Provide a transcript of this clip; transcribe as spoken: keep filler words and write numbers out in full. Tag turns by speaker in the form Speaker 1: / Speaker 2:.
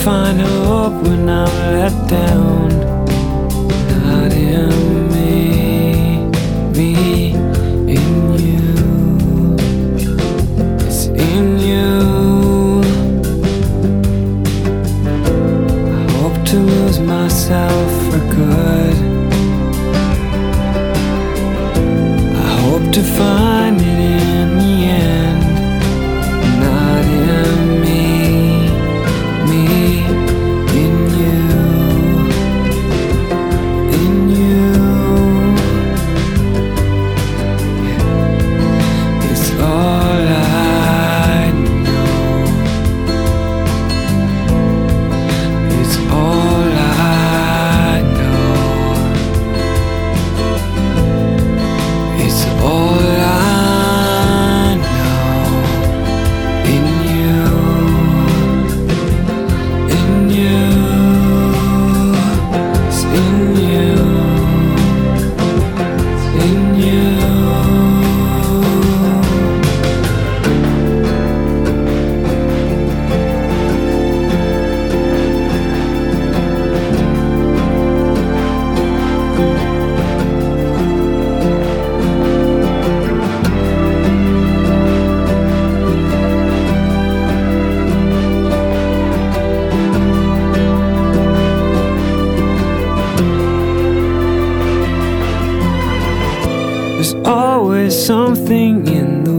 Speaker 1: find hope when I'm let down. Not in me, me in you. It's in you. I hope to lose myself for good. I hope to find it in the end. Not in me, me in you, in you. It's all I know. It's all I know. It's all I know. In you, in you, it's in you, it's in you. There's always something in the